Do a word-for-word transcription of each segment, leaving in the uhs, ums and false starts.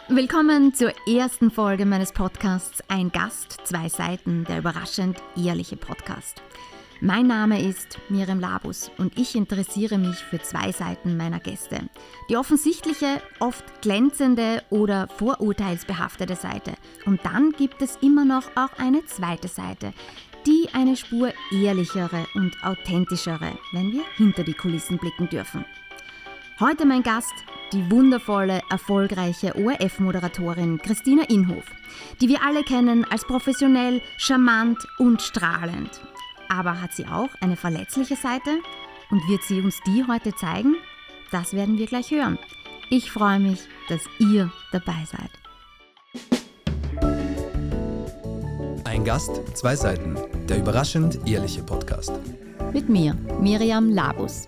Willkommen zur ersten Folge meines Podcasts Ein Gast, zwei Seiten, der überraschend ehrliche Podcast. Mein Name ist Miriam Labus und ich interessiere mich für zwei Seiten meiner Gäste. Die offensichtliche, oft glänzende oder vorurteilsbehaftete Seite. Und dann gibt es immer noch auch eine zweite Seite, die eine Spur ehrlichere und authentischere, wenn wir hinter die Kulissen blicken dürfen. Heute mein Gast, die wundervolle, erfolgreiche O R F-Moderatorin Christina Inhof, die wir alle kennen als professionell, charmant und strahlend. Aber hat sie auch eine verletzliche Seite? Und wird sie uns die heute zeigen? Das werden wir gleich hören. Ich freue mich, dass ihr dabei seid. Ein Gast, zwei Seiten, der überraschend ehrliche Podcast. Mit mir, Miriam Labus.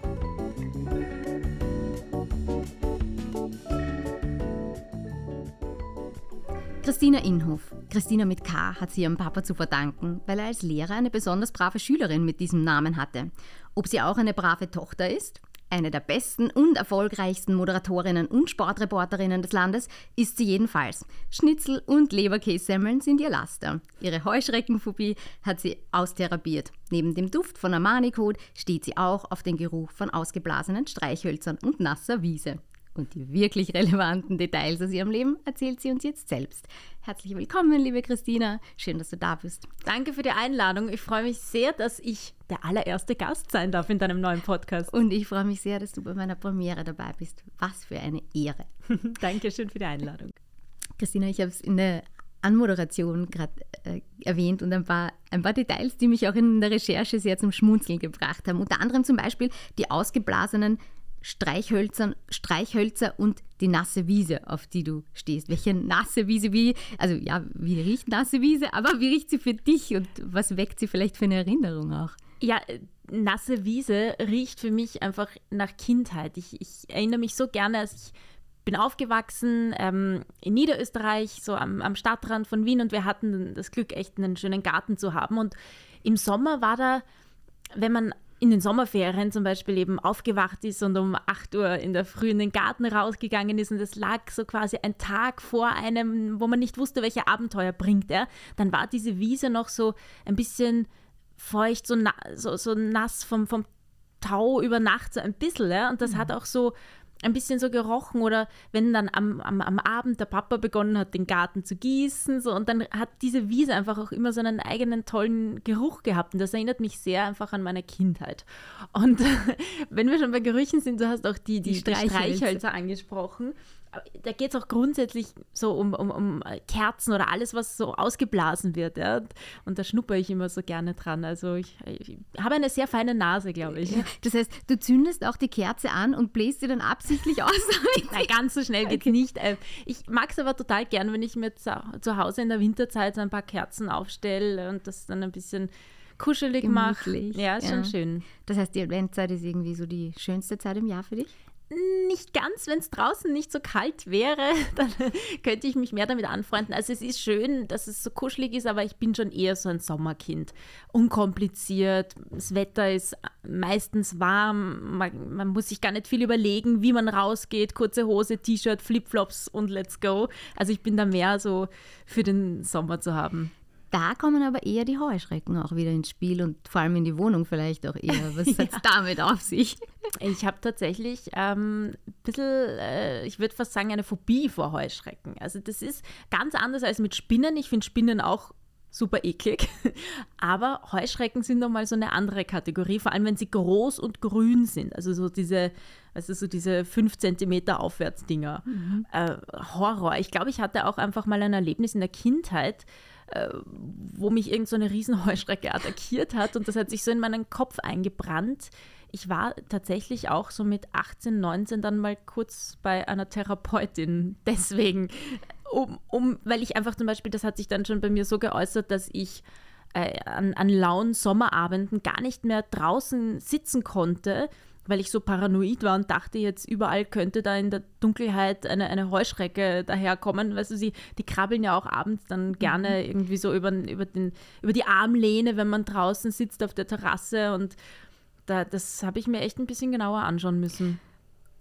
Christina Inhof. Christina mit K hat sie ihrem Papa zu verdanken, weil er als Lehrer eine besonders brave Schülerin mit diesem Namen hatte. Ob sie auch eine brave Tochter ist? Eine der besten und erfolgreichsten Moderatorinnen und Sportreporterinnen des Landes ist sie jedenfalls. Schnitzel und Leberkässemmeln sind ihr Laster. Ihre Heuschreckenphobie hat sie austherapiert. Neben dem Duft von Armani-Code steht sie auch auf den Geruch von ausgeblasenen Streichhölzern und nasser Wiese. Und die wirklich relevanten Details aus ihrem Leben erzählt sie uns jetzt selbst. Herzlich willkommen, liebe Christina. Schön, dass du da bist. Danke für die Einladung. Ich freue mich sehr, dass ich der allererste Gast sein darf in deinem neuen Podcast. Und ich freue mich sehr, dass du bei meiner Premiere dabei bist. Was für eine Ehre. Dankeschön für die Einladung. Christina, ich habe es in der Anmoderation gerade äh, erwähnt und ein paar, ein paar Details, die mich auch in der Recherche sehr zum Schmunzeln gebracht haben. Unter anderem zum Beispiel die ausgeblasenen Streichhölzer, Streichhölzer und die nasse Wiese, auf die du stehst. Welche nasse Wiese, wie, also ja, wie riecht nasse Wiese, aber wie riecht sie für dich und was weckt sie vielleicht für eine Erinnerung auch? Ja, nasse Wiese riecht für mich einfach nach Kindheit. Ich, ich erinnere mich so gerne, als ich bin aufgewachsen ähm, in Niederösterreich, so am, am Stadtrand von Wien und wir hatten das Glück, echt einen schönen Garten zu haben und im Sommer war da, wenn man in den Sommerferien zum Beispiel eben aufgewacht ist und um acht Uhr in der Früh in den Garten rausgegangen ist und es lag so quasi ein Tag vor einem, wo man nicht wusste, welche Abenteuer bringt er, dann war diese Wiese noch so ein bisschen feucht, so, na, so, so nass vom, vom Tau über Nacht, so ein bisschen. Ja? Und das mhm. hat auch so ein bisschen so gerochen oder wenn dann am, am, am Abend der Papa begonnen hat, den Garten zu gießen so, und dann hat diese Wiese einfach auch immer so einen eigenen tollen Geruch gehabt und das erinnert mich sehr einfach an meine Kindheit. Und wenn wir schon bei Gerüchen sind, du hast auch die, die, die Streichhölzer. Streichhölzer angesprochen. Da geht es auch grundsätzlich so um, um, um Kerzen oder alles, was so ausgeblasen wird. Ja? Und da schnuppere ich immer so gerne dran. Also ich, ich habe eine sehr feine Nase, glaube ich. Das heißt, du zündest auch die Kerze an und bläst sie dann absichtlich aus? Nein, ganz so schnell geht es okay. nicht. Ich mag es aber total gern, wenn ich mir zu, zu Hause in der Winterzeit so ein paar Kerzen aufstelle und das dann ein bisschen kuschelig mache. Ja, ist ja. schon schön. Das heißt, die Adventzeit ist irgendwie so die schönste Zeit im Jahr für dich? Nicht ganz, wenn es draußen nicht so kalt wäre, dann könnte ich mich mehr damit anfreunden. Also es ist schön, dass es so kuschelig ist, aber ich bin schon eher so ein Sommerkind. Unkompliziert, das Wetter ist meistens warm, man, man muss sich gar nicht viel überlegen, wie man rausgeht, kurze Hose, T-Shirt, Flipflops und let's go. Also ich bin da mehr so für den Sommer zu haben. Da kommen aber eher die Heuschrecken auch wieder ins Spiel und vor allem in die Wohnung vielleicht auch eher. Was hat es ja. damit auf sich? Ich habe tatsächlich ähm, ein bisschen, äh, ich würde fast sagen, eine Phobie vor Heuschrecken. Also das ist ganz anders als mit Spinnen. Ich finde Spinnen auch super eklig. Aber Heuschrecken sind nochmal so eine andere Kategorie, vor allem wenn sie groß und grün sind. Also so diese, also so diese fünf Zentimeter Aufwärtsdinger. Mhm. Äh, Horror. Ich glaube, ich hatte auch einfach mal ein Erlebnis in der Kindheit, äh, wo mich irgend so eine Riesenheuschrecke attackiert hat und das hat sich so in meinen Kopf eingebrannt. Ich war tatsächlich auch so mit achtzehn, neunzehn dann mal kurz bei einer Therapeutin deswegen, um, um, weil ich einfach zum Beispiel, das hat sich dann schon bei mir so geäußert, dass ich äh, an, an lauen Sommerabenden gar nicht mehr draußen sitzen konnte, weil ich so paranoid war und dachte jetzt, überall könnte da in der Dunkelheit eine, eine Heuschrecke daherkommen. Weißt du, sie, die krabbeln ja auch abends dann gerne mhm. irgendwie so über, über, den, über die Armlehne, wenn man draußen sitzt auf der Terrasse und da, das habe ich mir echt ein bisschen genauer anschauen müssen.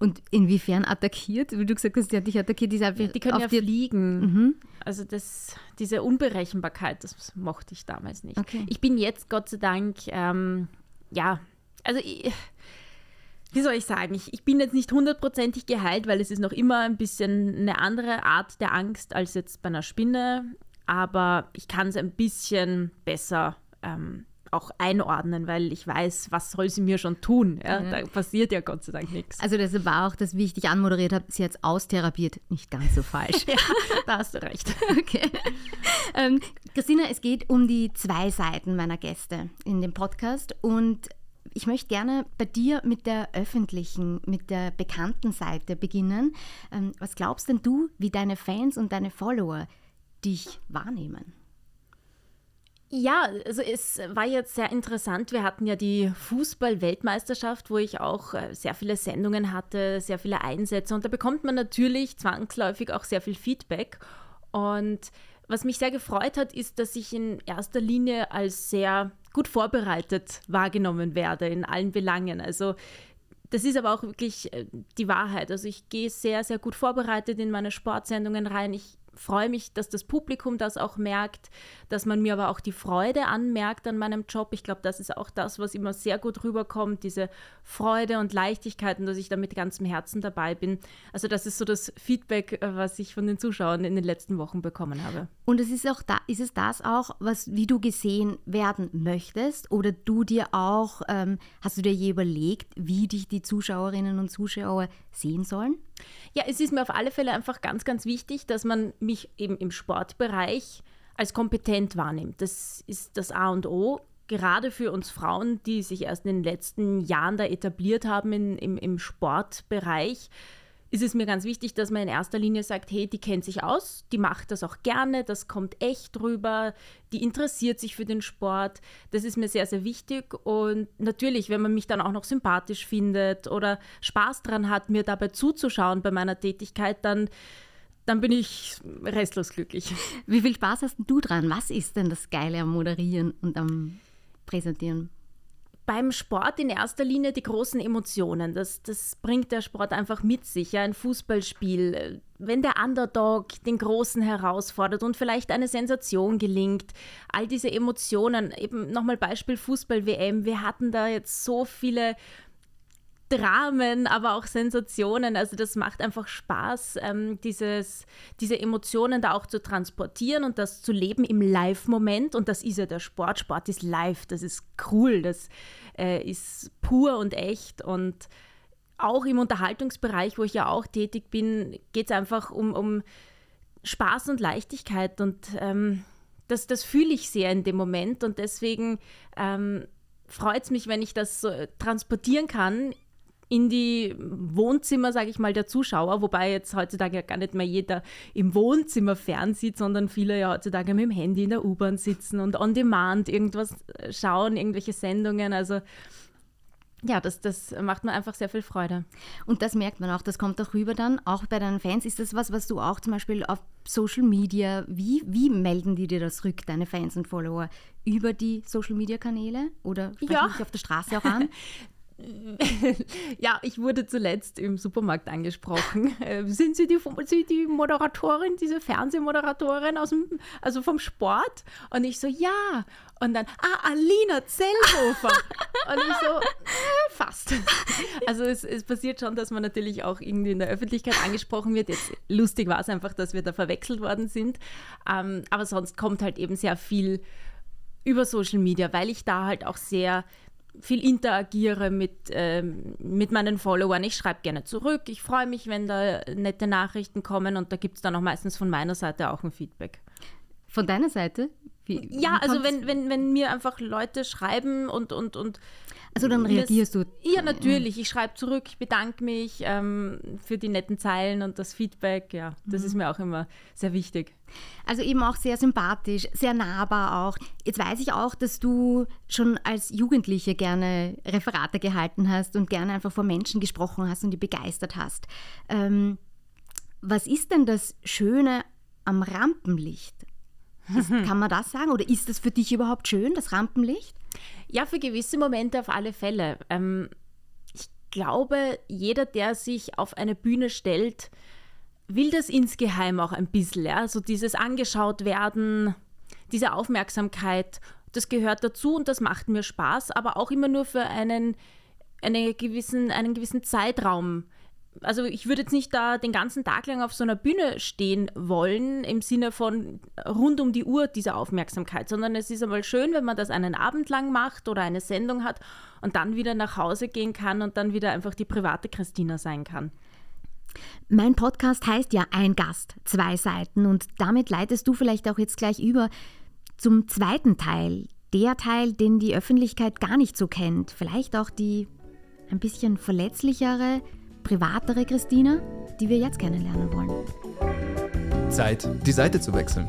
Und inwiefern attackiert? Wie du gesagt hast, die hat dich attackiert. Die, ja, die können ja dir fliegen. Mhm. Also das, diese Unberechenbarkeit, das mochte ich damals nicht. Okay. Ich bin jetzt, Gott sei Dank, ähm, ja, also ich, wie soll ich sagen, ich, ich bin jetzt nicht hundertprozentig geheilt, weil es ist noch immer ein bisschen eine andere Art der Angst als jetzt bei einer Spinne, aber ich kann es ein bisschen besser ähm, auch einordnen, weil ich weiß, was soll sie mir schon tun. Ja? Ja. Da passiert ja Gott sei Dank nichts. Also das war auch das, wie ich dich anmoderiert habe, sie hat es austherapiert. Nicht ganz so falsch. Ja, da hast du recht. Okay. Ähm, Christina, es geht um die zwei Seiten meiner Gäste in dem Podcast und ich möchte gerne bei dir mit der öffentlichen, mit der bekannten Seite beginnen. Ähm, was glaubst denn du, wie deine Fans und deine Follower dich wahrnehmen? Ja, also es war jetzt sehr interessant. Wir hatten ja die Fußball-Weltmeisterschaft, wo ich auch sehr viele Sendungen hatte, sehr viele Einsätze. Und da bekommt man natürlich zwangsläufig auch sehr viel Feedback. Und was mich sehr gefreut hat, ist, dass ich in erster Linie als sehr gut vorbereitet wahrgenommen werde in allen Belangen. Also das ist aber auch wirklich die Wahrheit. Also ich gehe sehr, sehr gut vorbereitet in meine Sportsendungen rein. Ich freue mich, dass das Publikum das auch merkt, dass man mir aber auch die Freude anmerkt an meinem Job. Ich glaube, das ist auch das, was immer sehr gut rüberkommt, diese Freude und Leichtigkeit und dass ich da mit ganzem Herzen dabei bin. Also das ist so das Feedback, was ich von den Zuschauern in den letzten Wochen bekommen habe. Und es ist auch da, ist es das auch, was, wie du gesehen werden möchtest? Oder du dir auch, ähm, hast du dir je überlegt, wie dich die Zuschauerinnen und Zuschauer sehen sollen? Ja, es ist mir auf alle Fälle einfach ganz, ganz wichtig, dass man mich eben im Sportbereich als kompetent wahrnimmt. Das ist das A und O, gerade für uns Frauen, die sich erst in den letzten Jahren da etabliert haben in, im, im Sportbereich. Ist es mir ganz wichtig, dass man in erster Linie sagt, hey, die kennt sich aus, die macht das auch gerne, das kommt echt rüber, die interessiert sich für den Sport. Das ist mir sehr, sehr wichtig. Und natürlich, wenn man mich dann auch noch sympathisch findet oder Spaß dran hat, mir dabei zuzuschauen bei meiner Tätigkeit, dann, dann bin ich restlos glücklich. Wie viel Spaß hast du dran? Was ist denn das Geile am Moderieren und am Präsentieren? Beim Sport in erster Linie die großen Emotionen. Das, das bringt der Sport einfach mit sich. Ja, ein Fußballspiel, wenn der Underdog den Großen herausfordert und vielleicht eine Sensation gelingt, all diese Emotionen, eben nochmal Beispiel Fußball-W M, wir hatten da jetzt so viele Dramen, aber auch Sensationen. Also das macht einfach Spaß, ähm, dieses, diese Emotionen da auch zu transportieren und das zu leben im Live-Moment. Und das ist ja der Sport. Sport ist live, das ist cool, das äh, ist pur und echt. Und auch im Unterhaltungsbereich, wo ich ja auch tätig bin, geht es einfach um, um Spaß und Leichtigkeit. Und ähm, das, das fühle ich sehr in dem Moment. Und deswegen ähm, freut es mich, wenn ich das so transportieren kann in die Wohnzimmer, sage ich mal, der Zuschauer, wobei jetzt heutzutage ja gar nicht mehr jeder im Wohnzimmer fernsieht, sondern viele ja heutzutage mit dem Handy in der U-Bahn sitzen und on demand irgendwas schauen, irgendwelche Sendungen, also ja, das, das macht mir einfach sehr viel Freude. Und das merkt man auch, das kommt auch rüber dann, auch bei deinen Fans. Ist das was, was du auch zum Beispiel auf Social Media, wie, wie melden die dir das rück, deine Fans und Follower? Über die Social Media Kanäle oder sprechen ja. dich auf der Straße auch an? Ja, ich wurde zuletzt im Supermarkt angesprochen. Äh, sind Sie die, Sie die Moderatorin, diese Fernsehmoderatorin aus dem, also vom Sport? Und ich so, ja. Und dann, ah, Alina Zellhofer. Und ich so, äh, fast. Also es, es passiert schon, dass man natürlich auch irgendwie in der Öffentlichkeit angesprochen wird. Jetzt lustig war es einfach, dass wir da verwechselt worden sind. Ähm, aber sonst kommt halt eben sehr viel über Social Media, weil ich da halt auch sehr viel interagiere mit, ähm, mit meinen Followern. Ich schreibe gerne zurück. Ich freue mich, wenn da nette Nachrichten kommen und da gibt es dann auch meistens von meiner Seite auch ein Feedback. Von deiner Seite? Wie, ja, wie also wenn, wenn, wenn mir einfach Leute schreiben und... und, und also dann reagierst das, du? Ja, natürlich. Ich schreibe zurück, ich bedanke mich ähm, für die netten Zeilen und das Feedback. Ja, das mhm. ist mir auch immer sehr wichtig. Also eben auch sehr sympathisch, sehr nahbar auch. Jetzt weiß ich auch, dass du schon als Jugendliche gerne Referate gehalten hast und gerne einfach vor Menschen gesprochen hast und die begeistert hast. Ähm, was ist denn das Schöne am Rampenlicht? Ist, kann man das sagen? Oder ist das für dich überhaupt schön, das Rampenlicht? Ja, für gewisse Momente auf alle Fälle. Ähm, ich glaube, jeder, der sich auf eine Bühne stellt, will das insgeheim auch ein bisschen. Ja? So dieses angeschaut werden, diese Aufmerksamkeit, das gehört dazu und das macht mir Spaß, aber auch immer nur für einen, eine gewissen, einen gewissen Zeitraum. Also ich würde jetzt nicht da den ganzen Tag lang auf so einer Bühne stehen wollen, im Sinne von rund um die Uhr diese Aufmerksamkeit, sondern es ist einmal schön, wenn man das einen Abend lang macht oder eine Sendung hat und dann wieder nach Hause gehen kann und dann wieder einfach die private Christina sein kann. Mein Podcast heißt ja Ein Gast, zwei Seiten und damit leitest du vielleicht auch jetzt gleich über zum zweiten Teil, der Teil, den die Öffentlichkeit gar nicht so kennt, vielleicht auch die ein bisschen verletzlichere, privatere Christina, die wir jetzt kennenlernen wollen. Zeit, die Seite zu wechseln.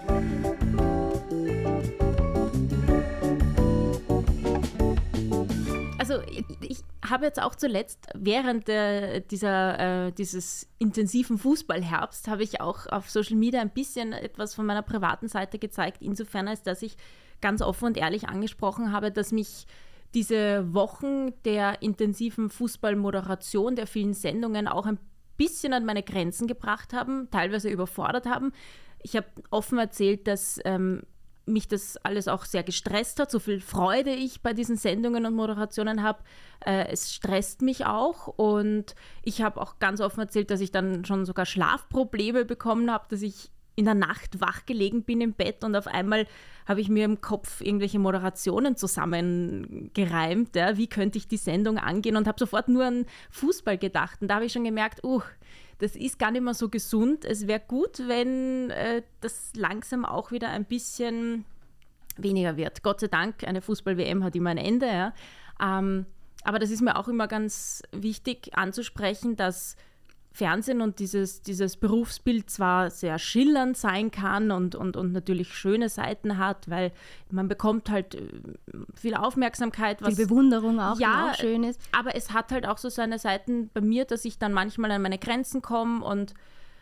Also ich, ich habe jetzt auch zuletzt während der, dieser, äh, dieses intensiven Fußballherbst habe ich auch auf Social Media ein bisschen etwas von meiner privaten Seite gezeigt, insofern als dass ich ganz offen und ehrlich angesprochen habe, dass mich diese Wochen der intensiven Fußballmoderation, der vielen Sendungen auch ein bisschen an meine Grenzen gebracht haben, teilweise überfordert haben. Ich habe offen erzählt, dass ähm, mich das alles auch sehr gestresst hat, so viel Freude ich bei diesen Sendungen und Moderationen habe. Äh, es stresst mich auch und ich habe auch ganz offen erzählt, dass ich dann schon sogar Schlafprobleme bekommen habe, dass ich in der Nacht wach gelegen bin im Bett und auf einmal habe ich mir im Kopf irgendwelche Moderationen zusammengereimt, ja, wie könnte ich die Sendung angehen und habe sofort nur an Fußball gedacht. Und da habe ich schon gemerkt, uh, das ist gar nicht mehr so gesund. Es wäre gut, wenn äh, das langsam auch wieder ein bisschen weniger wird. Gott sei Dank, eine Fußball-W M hat immer ein Ende. Ja. Ähm, aber das ist mir auch immer ganz wichtig anzusprechen, dass Fernsehen und dieses, dieses Berufsbild zwar sehr schillernd sein kann und, und, und natürlich schöne Seiten hat, weil man bekommt halt viel Aufmerksamkeit. Was, viel Bewunderung auch, ja, die auch schön ist. Aber es hat halt auch so seine Seiten bei mir, dass ich dann manchmal an meine Grenzen komme und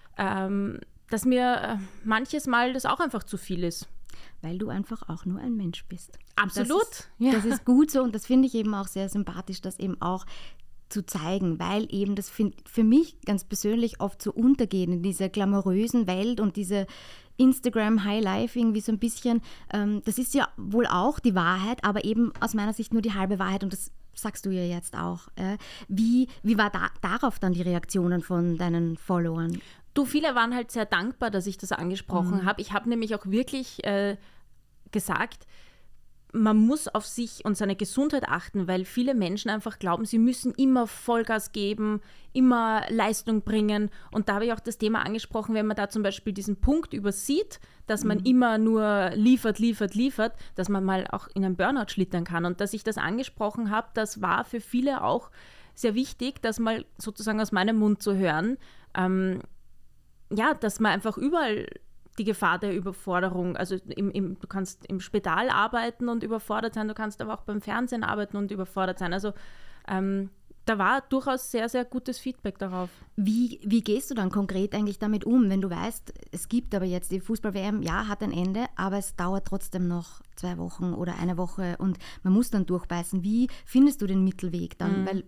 ähm, dass mir manches Mal das auch einfach zu viel ist. Weil du einfach auch nur ein Mensch bist. Absolut. Das ist, ja. das ist gut so und das finde ich eben auch sehr sympathisch, dass eben auch zu zeigen, weil eben das find, für mich ganz persönlich oft so untergeht in dieser glamourösen Welt und diese Instagram-Highlife irgendwie so ein bisschen, ähm, das ist ja wohl auch die Wahrheit, aber eben aus meiner Sicht nur die halbe Wahrheit und das sagst du ja jetzt auch. Äh. Wie, wie war da, darauf dann die Reaktionen von deinen Followern? Du, viele waren halt sehr dankbar, dass ich das angesprochen mhm. habe. Ich habe nämlich auch wirklich äh, gesagt, man muss auf sich und seine Gesundheit achten, weil viele Menschen einfach glauben, sie müssen immer Vollgas geben, immer Leistung bringen. Und da habe ich auch das Thema angesprochen, wenn man da zum Beispiel diesen Punkt übersieht, dass man mhm. immer nur liefert, liefert, liefert, dass man mal auch in einen Burnout schlittern kann. Und dass ich das angesprochen habe, das war für viele auch sehr wichtig, das mal sozusagen aus meinem Mund zu hören. Ähm, ja, dass man einfach überall die Gefahr der Überforderung, also im, im, du kannst im Spital arbeiten und überfordert sein, du kannst aber auch beim Fernsehen arbeiten und überfordert sein. Also ähm, da war durchaus sehr, sehr gutes Feedback darauf. Wie, wie gehst du dann konkret eigentlich damit um, wenn du weißt, es gibt aber jetzt die Fußball-W M, ja, hat ein Ende, aber es dauert trotzdem noch zwei Wochen oder eine Woche und man muss dann durchbeißen. Wie findest du den Mittelweg dann? Mhm. Weil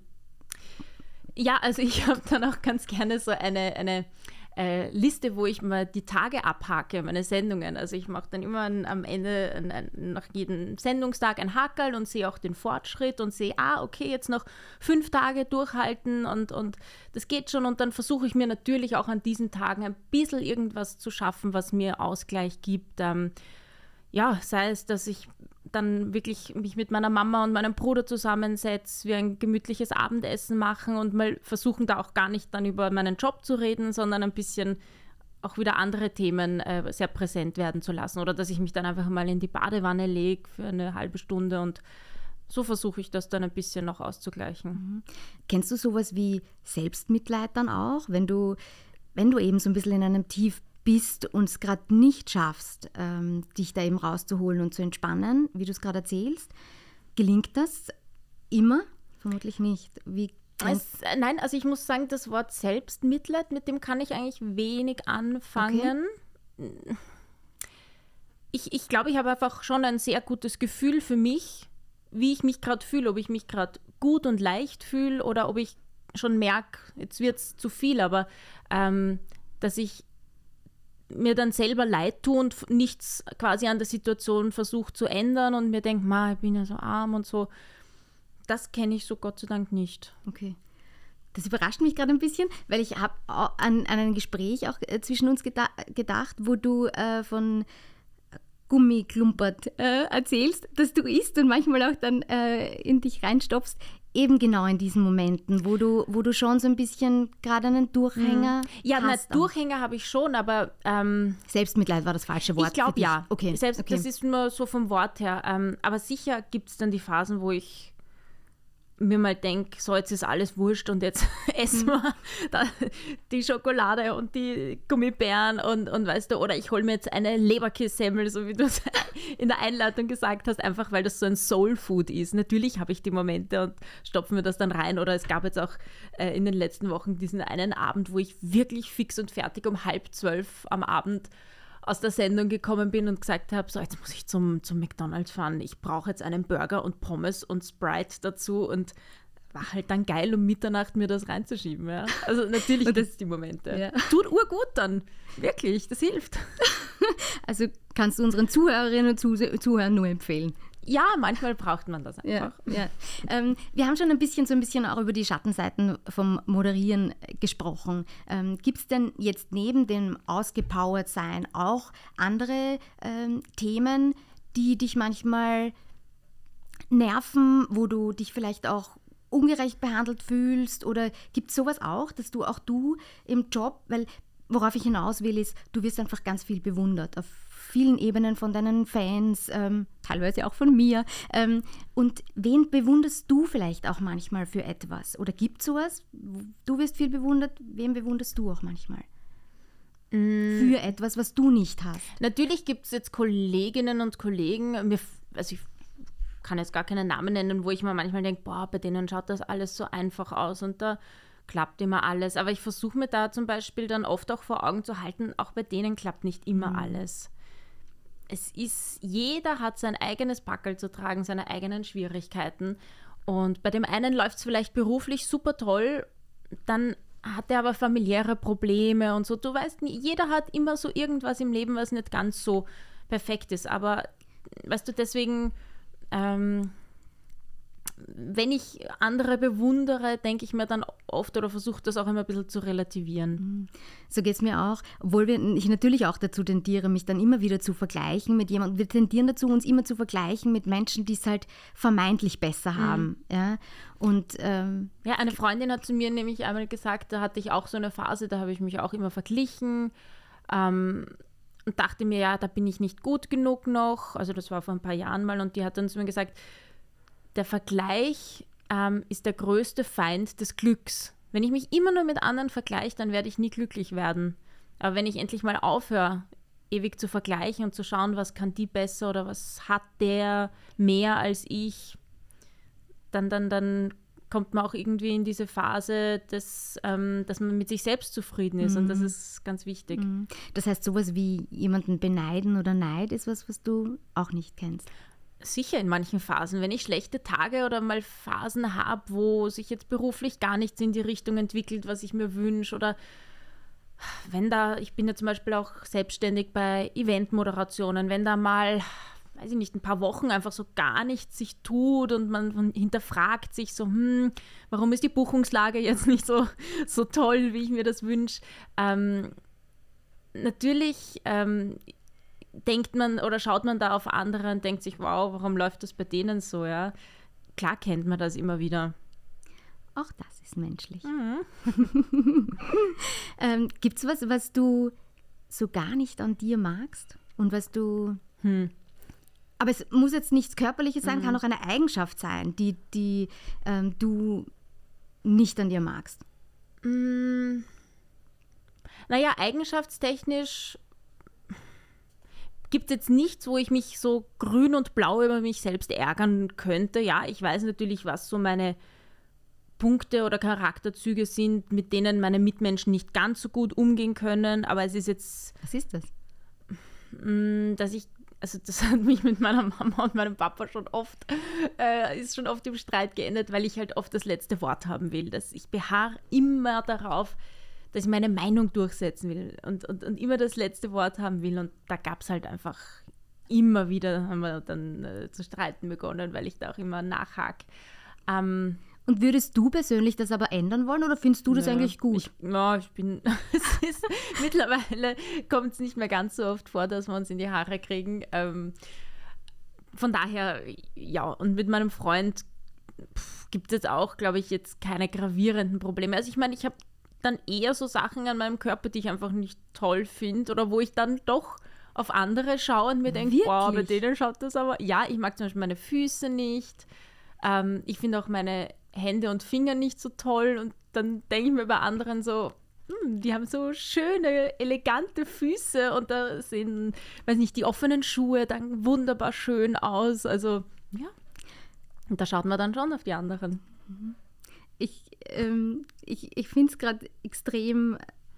ja, also ich habe dann auch ganz gerne so eine, eine Äh, Liste, wo ich mal die Tage abhake, meine Sendungen. Also ich mache dann immer ein, am Ende, ein, ein, nach jedem Sendungstag ein Hackerl und sehe auch den Fortschritt und sehe, ah, okay, jetzt noch fünf Tage durchhalten und, und das geht schon. Und dann versuche ich mir natürlich auch an diesen Tagen ein bisschen irgendwas zu schaffen, was mir Ausgleich gibt. Ähm, ja, sei es, dass ich dann wirklich mich mit meiner Mama und meinem Bruder zusammensetze, wir ein gemütliches Abendessen machen und mal versuchen da auch gar nicht dann über meinen Job zu reden, sondern ein bisschen auch wieder andere Themen äh, sehr präsent werden zu lassen. Oder dass ich mich dann einfach mal in die Badewanne lege für eine halbe Stunde und so versuche ich das dann ein bisschen noch auszugleichen. Mhm. Kennst du sowas wie Selbstmitleid dann auch, wenn du, wenn du eben so ein bisschen in einem Tief bist und es gerade nicht schaffst, ähm, dich da eben rauszuholen und zu entspannen, wie du es gerade erzählst? Gelingt das immer? Vermutlich nicht. Wie es, nein, also ich muss sagen, das Wort Selbstmitleid, mit dem kann ich eigentlich wenig anfangen. Okay. Ich, ich glaube, ich habe einfach schon ein sehr gutes Gefühl für mich, wie ich mich gerade fühle, ob ich mich gerade gut und leicht fühle oder ob ich schon merke, jetzt wird es zu viel, aber ähm, dass ich mir dann selber leid tue und nichts quasi an der Situation versuche zu ändern und mir denke, ma, ich bin ja so arm und so. Das kenne ich so Gott sei Dank nicht. Okay. Das überrascht mich gerade ein bisschen, weil ich habe an, an ein Gespräch auch äh, zwischen uns geda- gedacht, wo du äh, von Gummiklumpert äh, erzählst, dass du isst und manchmal auch dann äh, in dich reinstopfst. Eben genau in diesen Momenten, wo du, wo du schon so ein bisschen gerade einen Durchhänger mhm. Ja, hast. Ja, Durchhänger habe ich schon, aber ähm, Selbstmitleid war das falsche Wort. Ich glaube ja. Okay. Selbst, okay. Das ist nur so vom Wort her. Ähm, aber sicher gibt es dann die Phasen, wo ich mir mal denke, so jetzt ist alles wurscht und jetzt essen wir mhm. da die Schokolade und die Gummibären und, und weißt du, oder ich hole mir jetzt eine Leberkässemmel, so wie du es in der Einleitung gesagt hast, einfach weil das so ein Soul-Food ist. Natürlich habe ich die Momente und stopfe mir das dann rein, oder es gab jetzt auch äh, in den letzten Wochen diesen einen Abend, wo ich wirklich fix und fertig um halb zwölf am Abend aus der Sendung gekommen bin und gesagt habe, so jetzt muss ich zum, zum McDonald's fahren, ich brauche jetzt einen Burger und Pommes und Sprite dazu, und war halt dann geil, um Mitternacht mir das reinzuschieben. Ja. Also natürlich gibt es die Momente. Ja. Tut urgut dann, wirklich, das hilft. Also kannst du unseren Zuhörerinnen und Zuh- Zuhörern nur empfehlen. Ja, manchmal braucht man das einfach. Ja, ja. Ähm, wir haben schon ein bisschen so ein bisschen auch über die Schattenseiten vom Moderieren gesprochen. Ähm, Gibt es denn jetzt neben dem Ausgepowert-Sein auch andere ähm, Themen, die dich manchmal nerven, wo du dich vielleicht auch ungerecht behandelt fühlst? Oder gibt es sowas auch, dass du auch du im Job, weil worauf ich hinaus will, ist, du wirst einfach ganz viel bewundert auf vielen Ebenen von deinen Fans, ähm, teilweise auch von mir. Ähm, und wen bewunderst du vielleicht auch manchmal für etwas? Oder gibt es sowas? Du wirst viel bewundert, wen bewunderst du auch manchmal? Mm. Für etwas, was du nicht hast? Natürlich gibt es jetzt Kolleginnen und Kollegen, mir, also ich kann jetzt gar keinen Namen nennen, wo ich mir manchmal denke, boah, bei denen schaut das alles so einfach aus und da klappt immer alles. Aber ich versuche mir da zum Beispiel dann oft auch vor Augen zu halten, auch bei denen klappt nicht immer mm. alles. Es ist, jeder hat sein eigenes Packerl zu tragen, seine eigenen Schwierigkeiten. Und bei dem einen läuft es vielleicht beruflich super toll, dann hat er aber familiäre Probleme und so. Du weißt, jeder hat immer so irgendwas im Leben, was nicht ganz so perfekt ist. Aber weißt du, deswegen, ähm, wenn ich andere bewundere, denke ich mir dann oft oder versuche das auch immer ein bisschen zu relativieren. So geht es mir auch, obwohl wir, ich natürlich auch dazu tendiere, mich dann immer wieder zu vergleichen mit jemandem. Wir tendieren dazu, uns immer zu vergleichen mit Menschen, die es halt vermeintlich besser haben. Mhm. Ja? Und, ähm, ja, eine Freundin hat zu mir nämlich einmal gesagt, da hatte ich auch so eine Phase, da habe ich mich auch immer verglichen ähm, und dachte mir, ja, da bin ich nicht gut genug noch. Also das war vor ein paar Jahren mal, und die hat dann zu mir gesagt, der Vergleich ähm, ist der größte Feind des Glücks. Wenn ich mich immer nur mit anderen vergleiche, dann werde ich nie glücklich werden. Aber wenn ich endlich mal aufhöre, ewig zu vergleichen und zu schauen, was kann die besser oder was hat der mehr als ich, dann, dann, dann kommt man auch irgendwie in diese Phase, des, ähm, dass man mit sich selbst zufrieden ist. Mhm. Und das ist ganz wichtig. Mhm. Das heißt, sowas wie jemanden beneiden oder Neid ist was, was du auch nicht kennst? Sicher in manchen Phasen. Wenn ich schlechte Tage oder mal Phasen habe, wo sich jetzt beruflich gar nichts in die Richtung entwickelt, was ich mir wünsche, oder wenn da, ich bin ja zum Beispiel auch selbstständig bei Eventmoderationen, wenn da mal, weiß ich nicht, ein paar Wochen einfach so gar nichts sich tut und man hinterfragt sich so, hm, warum ist die Buchungslage jetzt nicht so, so toll, wie ich mir das wünsche. Ähm, natürlich ähm, denkt man oder schaut man da auf andere und denkt sich, wow, warum läuft das bei denen so, ja? Klar kennt man das immer wieder. Auch das ist menschlich. Mhm. ähm, Gibt es was, was du so gar nicht an dir magst? Und was du... Hm. Aber es muss jetzt nichts Körperliches sein, mhm. kann auch eine Eigenschaft sein, die, die ähm, du nicht an dir magst. Mm. Naja, eigenschaftstechnisch gibt es jetzt nichts, wo ich mich so grün und blau über mich selbst ärgern könnte. Ja, ich weiß natürlich, was so meine Punkte oder Charakterzüge sind, mit denen meine Mitmenschen nicht ganz so gut umgehen können, aber es ist jetzt... Was ist das? Dass ich also das hat mich mit meiner Mama und meinem Papa schon oft, äh, ist schon oft im Streit geendet, weil ich halt oft das letzte Wort haben will. Dass ich beharre immer darauf, dass ich meine Meinung durchsetzen will und, und, und immer das letzte Wort haben will. Und da gab es halt einfach immer wieder, haben wir dann äh, zu streiten begonnen, weil ich da auch immer nachhake. Ähm, Und würdest du persönlich das aber ändern wollen oder findest du das ja, eigentlich gut? Ich, ja, ich bin, es ist, mittlerweile kommt es nicht mehr ganz so oft vor, dass wir uns in die Haare kriegen. Ähm, von daher, ja, und mit meinem Freund pff, gibt es auch, glaube ich, jetzt keine gravierenden Probleme. Also ich meine, ich habe dann eher so Sachen an meinem Körper, die ich einfach nicht toll finde oder wo ich dann doch auf andere schaue und mir denke, boah, bei denen schaut das aber, ja, ich mag zum Beispiel meine Füße nicht. Ähm, ich finde auch meine Hände und Finger nicht so toll und dann denke ich mir bei anderen so, hm, die haben so schöne, elegante Füße und da sehen, weiß nicht, die offenen Schuhe dann wunderbar schön aus. Also, ja. Und da schaut man dann schon auf die anderen. Ich, ähm, ich, ich finde es gerade extrem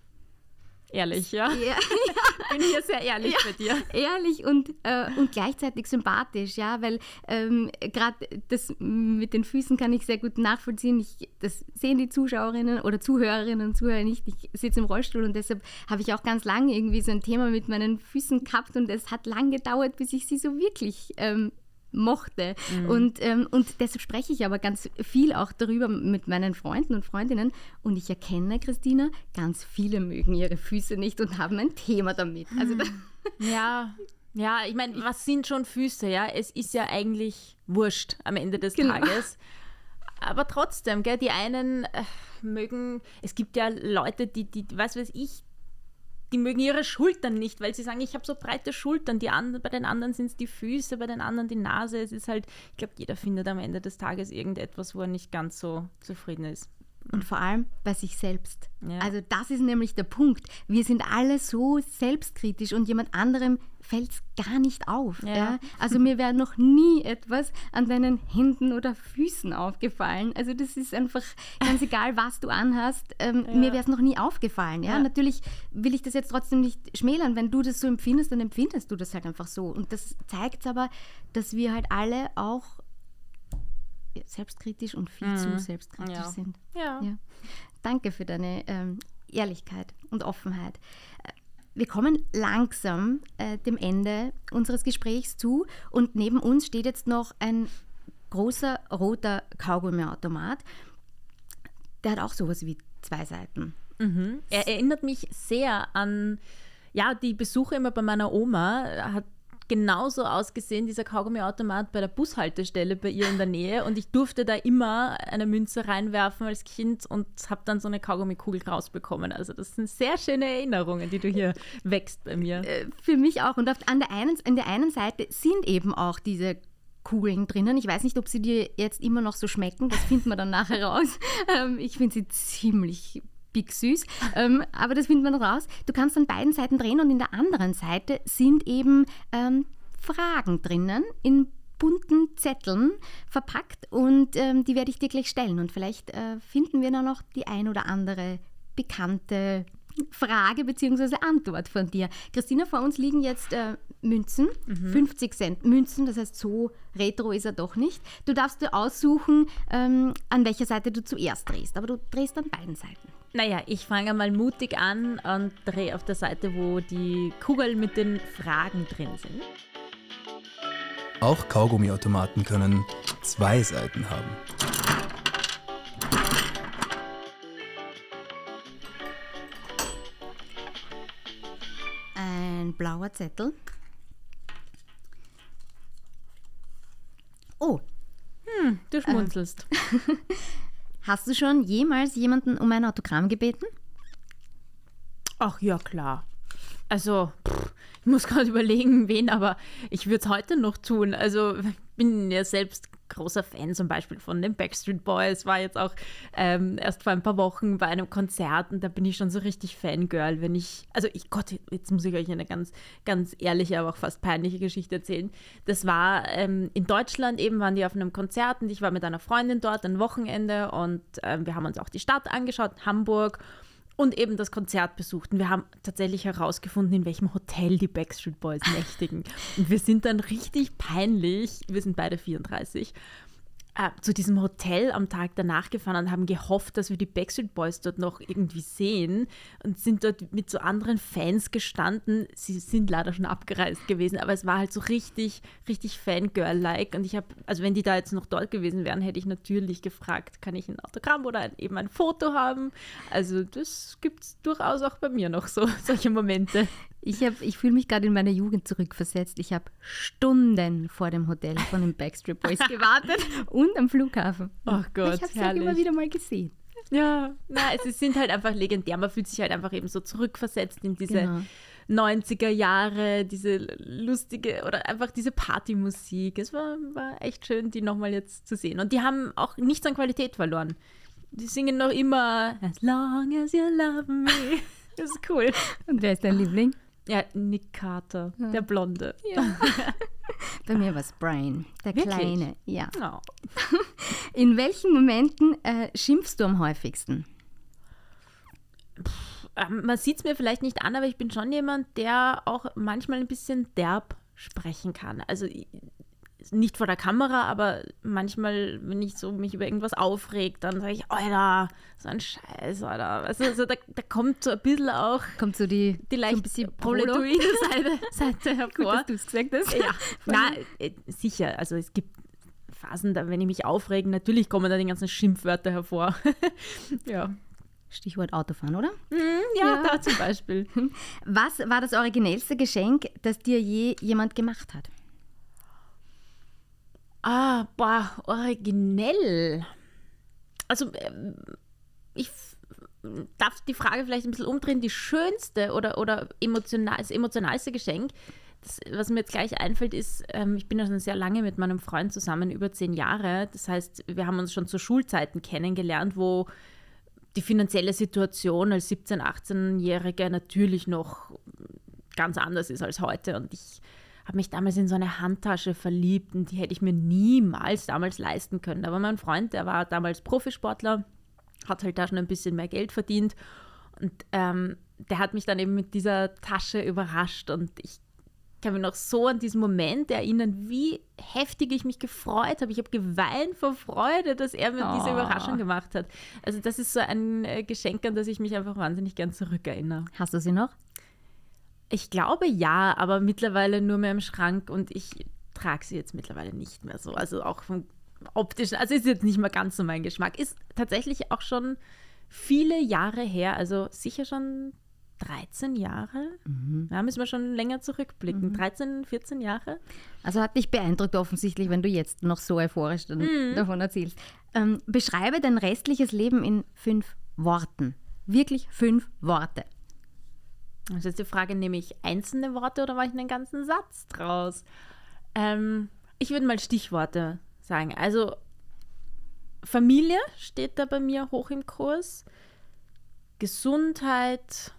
ehrlich, ja? Ja, bin hier sehr ehrlich ja, bei dir. Ehrlich und, äh, und gleichzeitig sympathisch, ja, weil ähm, gerade das mit den Füßen kann ich sehr gut nachvollziehen. Ich, das sehen die Zuschauerinnen oder Zuhörerinnen und Zuhörer nicht. Ich sitze im Rollstuhl und deshalb habe ich auch ganz lange irgendwie so ein Thema mit meinen Füßen gehabt und es hat lang gedauert, bis ich sie so wirklich ähm, mochte. Mhm. Und, ähm, und deshalb spreche ich aber ganz viel auch darüber mit meinen Freunden und Freundinnen. Und ich erkenne, Christina, ganz viele mögen ihre Füße nicht und haben ein Thema damit. Also da ja, ja, ich meine, was sind schon Füße? Ja, es ist ja eigentlich wurscht am Ende des genau. Tages. Aber trotzdem, gell, die einen äh, mögen, es gibt ja Leute, die, die, was weiß ich, die mögen ihre Schultern nicht, weil sie sagen, ich habe so breite Schultern. Die anderen, bei den anderen sind es die Füße, bei den anderen die Nase. Es ist halt, ich glaube, jeder findet am Ende des Tages irgendetwas, wo er nicht ganz so zufrieden ist. Und vor allem bei sich selbst. Ja. Also das ist nämlich der Punkt. Wir sind alle so selbstkritisch und jemand anderem fällt es gar nicht auf. Ja. Ja? Also mir wäre noch nie etwas an deinen Händen oder Füßen aufgefallen. Also das ist einfach ganz egal, was du anhast. Ähm, ja. Mir wäre es noch nie aufgefallen. Ja? Ja. Natürlich will ich das jetzt trotzdem nicht schmälern. Wenn du das so empfindest, dann empfindest du das halt einfach so. Und das zeigt aber, dass wir halt alle auch selbstkritisch und viel mhm. zu selbstkritisch ja. sind. Ja. Ja. Danke für deine ähm, Ehrlichkeit und Offenheit. Wir kommen langsam äh, dem Ende unseres Gesprächs zu und neben uns steht jetzt noch ein großer roter Kaugummiautomat. Der hat auch sowas wie zwei Seiten. Mhm. Er erinnert mich sehr an ja, die Besuche immer bei meiner Oma. Hat genauso ausgesehen, dieser Kaugummiautomat bei der Bushaltestelle bei ihr in der Nähe und ich durfte da immer eine Münze reinwerfen als Kind und habe dann so eine Kaugummikugel rausbekommen. Also das sind sehr schöne Erinnerungen, die du hier wächst bei mir. Äh, für mich auch und auf, an, der einen, an der einen Seite sind eben auch diese Kugeln drinnen. Ich weiß nicht, ob sie dir jetzt immer noch so schmecken, das finden wir dann nachher raus. Ähm, ich finde sie ziemlich big süß, ähm, aber das findet man raus. Du kannst an beiden Seiten drehen und in der anderen Seite sind eben ähm, Fragen drinnen in bunten Zetteln verpackt und ähm, die werde ich dir gleich stellen und vielleicht äh, finden wir dann noch die ein oder andere bekannte Frage bzw. Antwort von dir. Christina, vor uns liegen jetzt äh, Münzen, mhm. fünfzig Cent Münzen, das heißt, so retro ist er doch nicht. Du darfst dir aussuchen, ähm, an welcher Seite du zuerst drehst, aber du drehst an beiden Seiten. Naja, ich fange mal mutig an und drehe auf der Seite, wo die Kugeln mit den Fragen drin sind. Auch Kaugummiautomaten können zwei Seiten haben. Ein blauer Zettel. Oh. Hm, du schmunzelst. Ähm. Hast du schon jemals jemanden um ein Autogramm gebeten? Ach ja, klar. Also, pff, ich muss gerade überlegen, wen, aber ich würde es heute noch tun. Also, ich bin ja selbst großer Fan zum Beispiel von den Backstreet Boys. War jetzt auch ähm, erst vor ein paar Wochen bei einem Konzert und da bin ich schon so richtig Fangirl, wenn ich, also ich Gott, jetzt muss ich euch eine ganz, ganz ehrliche, aber auch fast peinliche Geschichte erzählen. Das war ähm, in Deutschland, eben waren die auf einem Konzert und ich war mit einer Freundin dort ein Wochenende und ähm, wir haben uns auch die Stadt angeschaut, Hamburg. und eben das Konzert besucht. Und wir haben tatsächlich herausgefunden, in welchem Hotel die Backstreet Boys nächtigen. Und wir sind dann richtig peinlich, wir sind beide vierunddreißig, äh, zu diesem Hotel am Tag danach gefahren und haben gehofft, dass wir die Backstreet Boys dort noch irgendwie sehen und sind dort mit so anderen Fans gestanden. Sie sind leider schon abgereist gewesen, aber es war halt so richtig, richtig Fangirl-like. Und ich habe, also wenn die da jetzt noch dort gewesen wären, hätte ich natürlich gefragt, kann ich ein Autogramm oder ein, eben ein Foto haben? Also das gibt es durchaus auch bei mir noch so, solche Momente. Ich, ich fühle mich gerade in meine Jugend zurückversetzt. Ich habe Stunden vor dem Hotel von den Backstreet Boys gewartet und am Flughafen. Oh Gott, ich habe sie auch immer wieder mal gesehen. Ja, na, es sind halt einfach legendär. Man fühlt sich halt einfach eben so zurückversetzt in diese Genau. neunziger Jahre, diese lustige oder einfach diese Partymusik. Es war, war echt schön, die nochmal jetzt zu sehen. Und die haben auch nichts an Qualität verloren. Die singen noch immer As long as you love me. Das ist cool. Und wer ist dein Liebling? Ja, Nick Carter, ja. Der Blonde. Ja. Bei mir war es Brian, der Wirklich? Kleine. Ja. Oh. In welchen Momenten äh, schimpfst du am häufigsten? Pff, ähm, man sieht es mir vielleicht nicht an, aber ich bin schon jemand, der auch manchmal ein bisschen derb sprechen kann. Also nicht vor der Kamera, aber manchmal, wenn ich so mich über irgendwas aufregt, dann sage ich, Alter, so ein Scheiß, Alter. Also, also da, da kommt so ein bisschen auch kommt so die, die leicht so ein bisschen proletoide Seite, Seite hervor. Gut, dass du es gesagt hast. Ja, na, äh, sicher. Also es gibt Phasen, da, wenn ich mich aufrege, natürlich kommen da die ganzen Schimpfwörter hervor. Ja. Stichwort Autofahren, oder? Mhm, ja, Ja. da zum Beispiel. Was war das originellste Geschenk, das dir je jemand gemacht hat? Ah, boah, originell. Also, ähm, ich f- darf die Frage vielleicht ein bisschen umdrehen. Die schönste oder, oder emotional, das emotionalste Geschenk, das, was mir jetzt gleich einfällt, ist, ähm, ich bin ja schon sehr lange mit meinem Freund zusammen, über zehn Jahre. Das heißt, wir haben uns schon zu Schulzeiten kennengelernt, wo die finanzielle Situation als siebzehn-, achtzehnjährige natürlich noch ganz anders ist als heute. Und ich habe mich damals in so eine Handtasche verliebt und die hätte ich mir niemals damals leisten können. Aber mein Freund, der war damals Profisportler, hat halt da schon ein bisschen mehr Geld verdient und ähm, der hat mich dann eben mit dieser Tasche überrascht und ich kann mich noch so an diesen Moment erinnern, wie heftig ich mich gefreut habe. Ich habe geweint vor Freude, dass er mir Oh. diese Überraschung gemacht hat. Also das ist so ein äh, Geschenk, an das ich mich einfach wahnsinnig gern zurückerinnere. Hast du sie noch? Ich glaube ja, aber mittlerweile nur mehr im Schrank und ich trage sie jetzt mittlerweile nicht mehr so. Also auch vom optischen, also ist jetzt nicht mehr ganz so mein Geschmack. Ist tatsächlich auch schon viele Jahre her, also sicher schon dreizehn Jahre. Mhm. Da müssen wir schon länger zurückblicken. Mhm. dreizehn, vierzehn Jahre. Also hat dich beeindruckt offensichtlich, wenn du jetzt noch so euphorisch dann Mhm. davon erzählst. Ähm, beschreibe dein restliches Leben in fünf Worten. Wirklich fünf Worte. Also jetzt die Frage, nehme ich einzelne Worte oder mache ich einen ganzen Satz draus? Ähm, ich würde mal Stichworte sagen. Also Familie steht da bei mir hoch im Kurs. Gesundheit,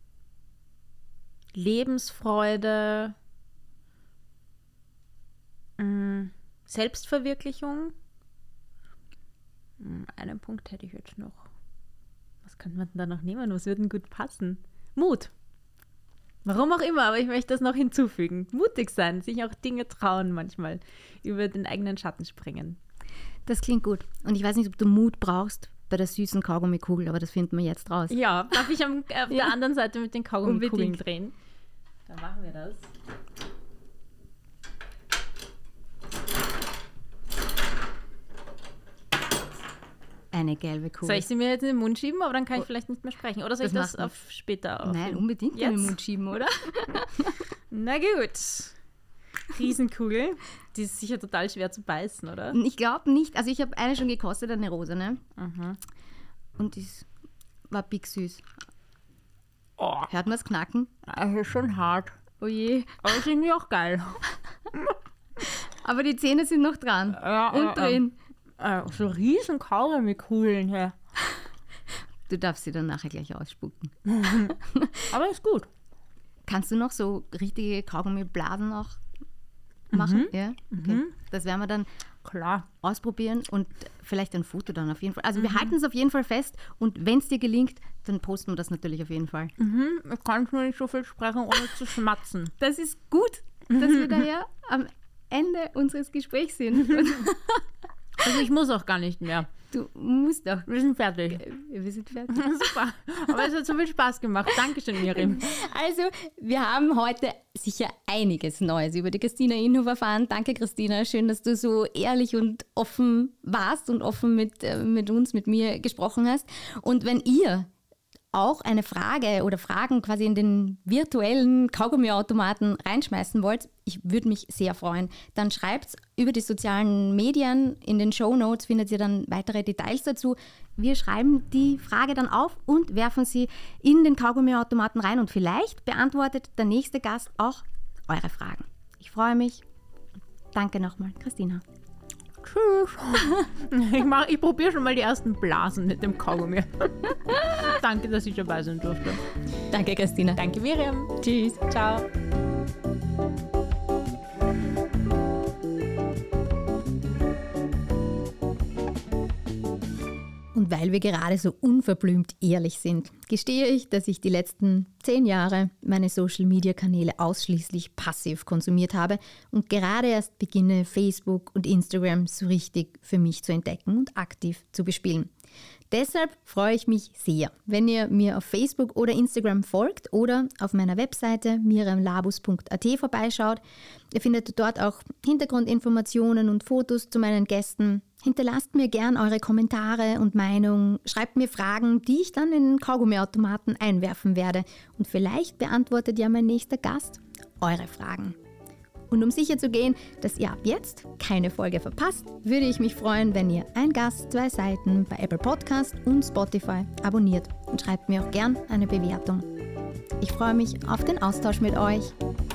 Lebensfreude, mh, Selbstverwirklichung. Mh, einen Punkt hätte ich jetzt noch. Was könnte man denn da noch nehmen? Was würde denn gut passen? Mut. Warum auch immer, aber ich möchte das noch hinzufügen. Mutig sein, sich auch Dinge trauen manchmal, über den eigenen Schatten springen. Das klingt gut. Und ich weiß nicht, ob du Mut brauchst bei der süßen Kaugummikugel, aber das finden wir jetzt raus. Ja, darf ich am, auf Ja. der anderen Seite mit den Kaugummikugeln Unbedingt. drehen? Dann machen wir das. Eine gelbe Kugel. Soll ich sie mir jetzt in den Mund schieben, aber dann kann ich vielleicht nicht mehr sprechen. Oder soll Das ich das macht auf später aufnehmen? Nein, unbedingt in Jetzt? den Mund schieben, oder? Na gut. Riesenkugel. Die ist sicher total schwer zu beißen, oder? Ich glaube nicht. Also ich habe eine schon gekostet, eine rosa, ne? Mhm. Und die war big süß. Oh, Hört man das Knacken? das ist schon hart. Oh je. Aber ist irgendwie auch geil. Aber die Zähne sind noch dran. Ja, Und ja, drin. Äh, so riesen Kaugummi-Kugeln hier. Du darfst sie dann nachher gleich ausspucken. Aber ist gut. Kannst du noch so richtige Kaugummiblasen auch machen? Ja? Okay. Mhm. Das werden wir dann Klar. Ausprobieren und vielleicht ein Foto dann auf jeden Fall. Also Mhm. wir halten es auf jeden Fall fest und wenn es dir gelingt, dann posten wir das natürlich auf jeden Fall. Mhm. Ich kann nur nicht so viel sprechen, ohne zu schmatzen. Das ist gut, dass wir daher am Ende unseres Gesprächs sind. Also ich muss auch gar nicht mehr. Du musst doch. Wir sind fertig. Wir sind fertig. Super. Aber es hat so viel Spaß gemacht. Dankeschön, Miriam. Also, wir haben heute sicher einiges Neues über die Christina Inhof erfahren. Danke, Christina. Schön, dass du so ehrlich und offen warst und offen mit, äh, mit uns, mit mir gesprochen hast. Und wenn ihr auch eine Frage oder Fragen quasi in den virtuellen Kaugummiautomaten reinschmeißen wollt, ich würde mich sehr freuen. Dann schreibt über die sozialen Medien. In den Shownotes findet ihr dann weitere Details dazu. Wir schreiben die Frage dann auf und werfen sie in den Kaugummiautomaten rein und vielleicht beantwortet der nächste Gast auch eure Fragen. Ich freue mich. Danke nochmal, Christina. Tschüss. Ich, mach, ich probiere schon mal die ersten Blasen mit dem Kaugummi. Danke, dass ich dabei sein durfte. Danke, Christina. Danke, Miriam. Tschüss. Ciao. Und weil wir gerade so unverblümt ehrlich sind, gestehe ich, dass ich die letzten zehn Jahre meine Social-Media-Kanäle ausschließlich passiv konsumiert habe und gerade erst beginne, Facebook und Instagram so richtig für mich zu entdecken und aktiv zu bespielen. Deshalb freue ich mich sehr, wenn ihr mir auf Facebook oder Instagram folgt oder auf meiner Webseite miriamlabus punkt at vorbeischaut. Ihr findet dort auch Hintergrundinformationen und Fotos zu meinen Gästen. Hinterlasst mir gern eure Kommentare und Meinungen, schreibt mir Fragen, die ich dann in den Kaugummiautomaten einwerfen werde. Und vielleicht beantwortet ja mein nächster Gast eure Fragen. Und um sicher zu gehen, dass ihr ab jetzt keine Folge verpasst, würde ich mich freuen, wenn ihr ein Gast, zwei Seiten bei Apple Podcast und Spotify abonniert und schreibt mir auch gern eine Bewertung. Ich freue mich auf den Austausch mit euch.